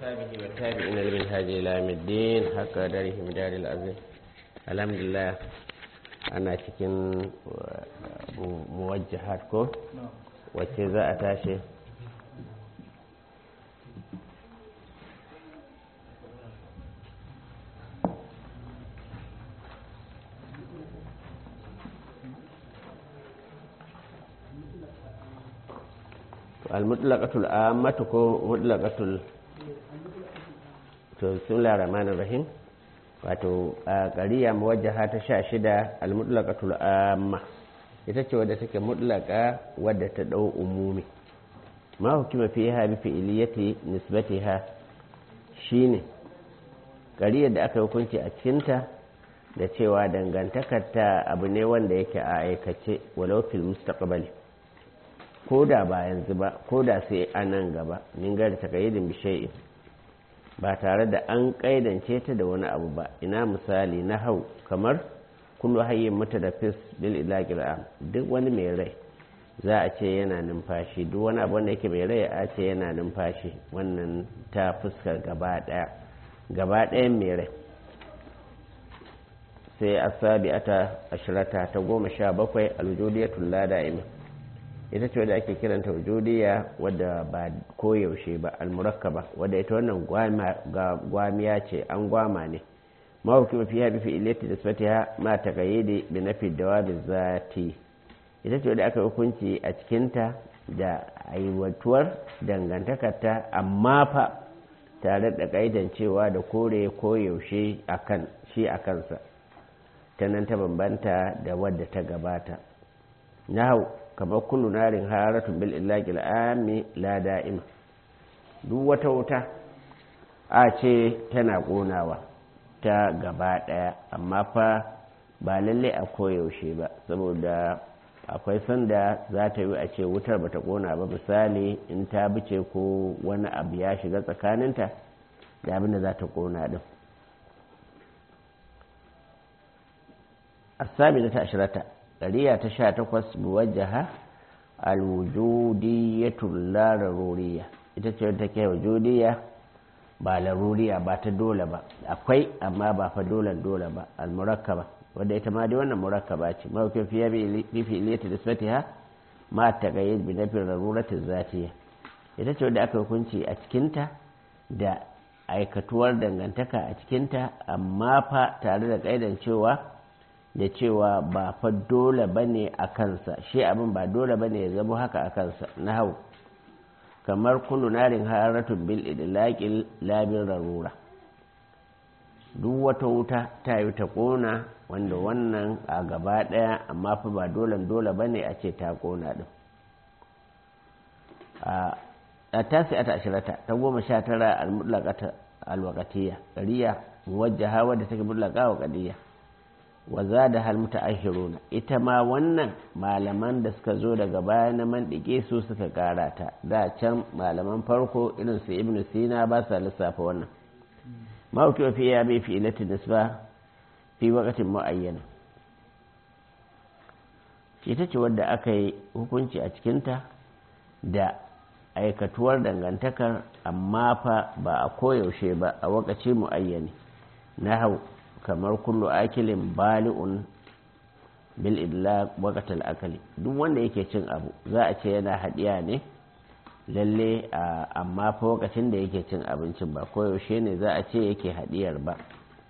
وأصحابه والتابعين لمنهاج إلى يوم الدين حق قدره مدار العظيم. الحمد لله أنا cikin muwajjahat ko wacce za a tashi al-mutlaqatul ammatu ko mutlaqatul to bismillahir rahmanir rahim wato qariya muwajjaha ta 16 al-mutlaqatul amma ita ce wadda take mutlaqa wadda ta dau umumi ma hukuma fiha bi fi'liyati nisbatiha shine qariyar da aka hukunci a cikin ta da cewa dangantakar ta abu ne wanda yake a aikace walau fil mustaqbali ko da ba yanzu ba ko da sai a nan gaba min gari takayyidin bishai'in ba tare da an kaidance ta da wani abu ba. Ina misali na hau kamar kullu hayyin mutadaffis bil ilaqil am, duk wani mai rai za a ce yana numfashi, duk wani abu wanda yake mai rai a ce yana numfashi. Wannan ta fuskar gaba ɗayan mai rai. sai asabi'ata ashrata ta 17 alwujudiyatul la da'ima, ita ce wadda ake kiranta wujudiya wadda ba koyaushe ba, almurakkaba wadda ita wannan gwamiya ce, an gwama ne. mawuki mafi haɗu fi ileti da sfatiha ma ta kayyade bi nafi dawabi zati, ita ce wadda aka hukunci a cikinta da aiwatuwar dangantakarta amma fa tare da ƙaidan cewa da kore koyaushe akan shi a kansa, ta nan ta bambanta da wadda ta gabata. nahau kamar kullu narin haratun bil illaqil ami la da'ima, duk wata wuta a ce tana konawa ta gaba daya amma fa ba lalle a koyaushe ba, saboda akwai sanda za ta yi a ce wutar bata kona ba, misali in ta bice ko wani abu ya shiga tsakaninta da abin da za ta kona din. asabi da ta ashirata ɗariya ta 18 muwajjaha alwujudiyatul la laruriya, ita ce wadda take wujudiyya ba laruriya ba ta dole ba, akwai amma ba fa dole ba. almurakkaba wadda ita ma dai wannan murakkaba ce, mawkin fiye bi fi'liyati nisbatiha ma taqayyid bi nafi larurati zatiyya, ita ce wadda aka hukunci a cikinta da aikatuwar dangantaka a cikinta amma fa tare da kaidan cewa da cewa ba fa dole bane a kansa, shi abin ba dole bane ya zama haka a kansa. na hau kamar kullu narin haratun bil idlaqil labin rarura, duk wata wuta ta yi ta kona wanda wannan a gaba daya amma fa ba dole bane a ce ta kona din. a tasi'ata ashirata ta 19 al-mutlaqata al-waqtiyya, qariya muwajjaha wadda take mutlaqa wa qadiyya wa zada hal muta'ahhiruna, ita ma wannan malaman da suka zo daga baya na mandike su suka karata, da can malaman farko irin su ibnu sina ba sa lissafa wannan. ma ukiwa fi ya bi fi ilati nisba fi waqtin muayyan, ita ce wadda aka yi hukunci a cikinta da aikatuwar dangantakar amma fa ba a koyaushe ba, a wakaci muayyani. nahau kamar kullu akilin bali'un bil idlaq waqtal akali, duk wanda yake cin abu za a ce yana hadiya ne lalle amma fa lokacin da yake cin abincin ba koyaushe ne za a ce yake hadiyar ba.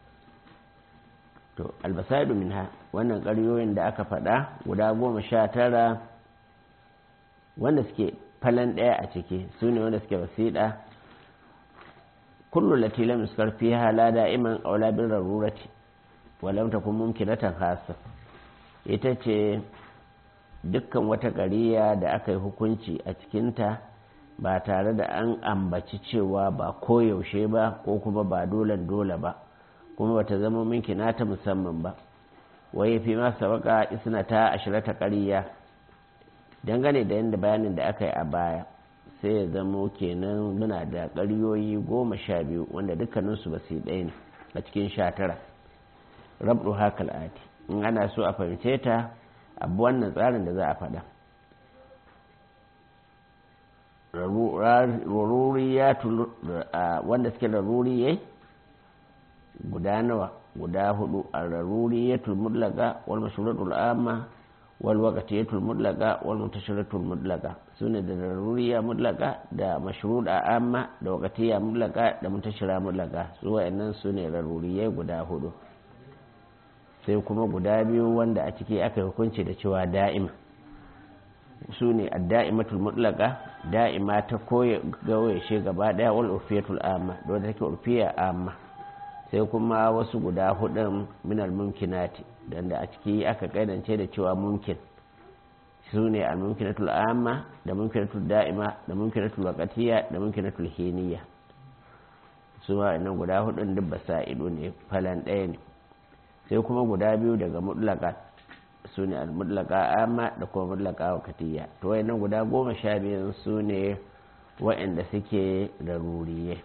to albasaidu minha, wannan ƙaryoyin da aka faɗa guda 19 wanda suke falan ɗaya a ciki su ne wanda suke wasiɗa. kullu lati lam yuskar fiha la da'iman aw la bil rarurati wa lam takun mumkinatan khassa, ita ce dukkan wata ƙariya da aka yi hukunci a cikinta ba tare da an ambaci cewa ba koyaushe ba ko kuma ba dole ba, kuma bata zama mumkina ta musamman ba. wai fi ma sabaka isnata ashirata ƙariya, dangane da yadda bayanin da aka yi a baya sai ya zamo kenan muna da ƙaryoyi 12 wanda dukkaninsu ba su yi ɗaya ne a cikin 19. rabdu hakal ati, in ana so a fahimce ta abu wannan tsarin da za a faɗa. rururiyatul wanda suke rururiyai guda nawa guda hudu ar-rururiyatul mutlaqa wal mashhuratul amma wal waqtiyatul mutlaqa wal mutasharatul mutlaqa sune da rururiya mutlaqa da mashruda amma da waqtiya mutlaqa da mutashara mutlaqa su wayannan sune rururiyai guda hudu sai kuma guda biyu wanda a ciki aka hukunci da cewa da'ima su ne adda'imatul mutlaqa da'ima ta koya gawaye gaba daya wal urfiyatul amma da wadda take urfiya amma sai kuma wasu guda hudun minal mumkinati dan da a ciki aka kaidance da cewa mumkin su ne al mumkinatul amma da mumkinatul da'ima da mumkinatul waqtiyya da mumkinatul hiniyya su wa'annan guda hudun duk basaidu ne falan daya ne sai kuma guda biyu daga mutlaqa su ne al-mutlaqa amma da kuma mutlaqa waqtiyya to wayannan guda 12 su ne wayanda suke daruriye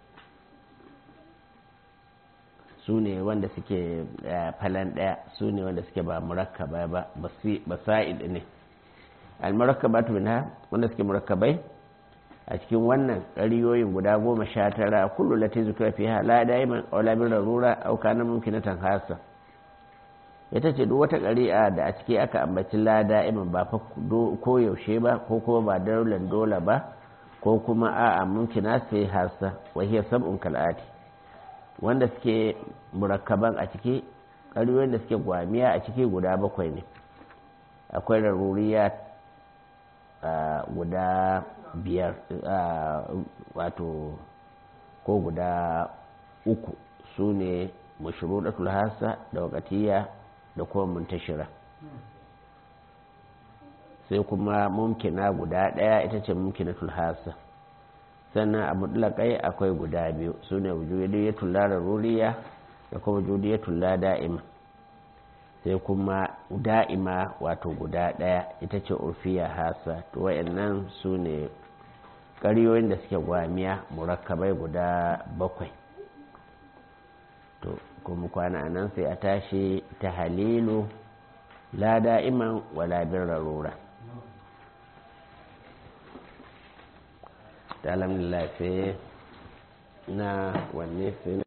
su ne wanda suke falan daya su ne wanda suke ba murakkaba ba basaid ne al-murakkabatu minha wanda suke murakkabai a cikin wannan ƙariyoyin guda 19 kullu lati zikra fiha la daiman aw la bi darura aw kana mumkinatan hasa ita ce duk wata ƙari'a da a ciki aka ambaci lada imin ba fa koyaushe ba ko kuma ba daular dole ba ko kuma a'a mumkina sai hasa wahiyar sab'un kal'ati wanda suke murakkaban a ciki ƙariyoyin da suke gwamiya a ciki guda 7 ne akwai raruriya guda 5 wato ko guda 3 su ne mashrudatul hasa da waqtiyya da kuma muntashira sai kuma mumkina guda daya ita ce mumkinatul hasa sannan a mutlaqai akwai guda 2 sune wujudiyatul la rururiya da kuma wujudiyatul la da'ima sai kuma da'ima wato guda daya ita ce urfiya hasa to wayannan sune ƙariyoyin da suke gwamiya murakkabai guda 7 to kuma kwana nan sai a tashi ta halilu la da'iman wala bin rarura ta alhamdulillah sai na wanne sai